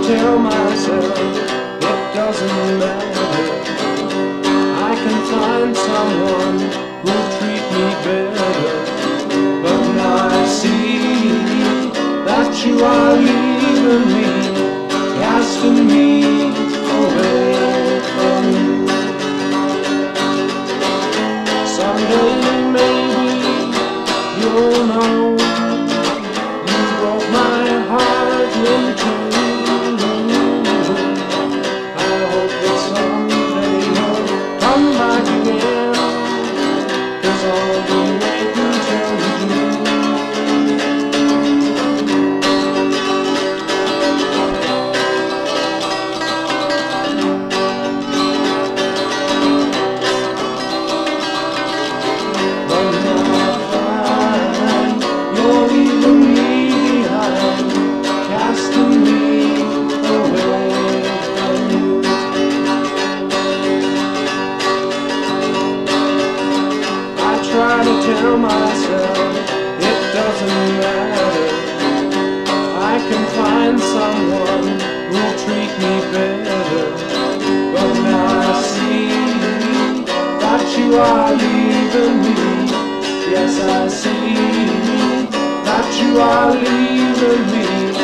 tell myself it doesn't matter. I can find someone who'll treat me better. But now I see that you are leaving me, casting me away from you. Someday maybe you'll know you broke my heart in two. I hope that someday you'll come back again, 'cause I'll be waiting till you do. But now I find you're leaving me behind, casting me away from you. I try to tell myself it doesn't matter. I can find someone who'll treat me better. But now I see that you are leaving me. Yes, I see that you are leaving me,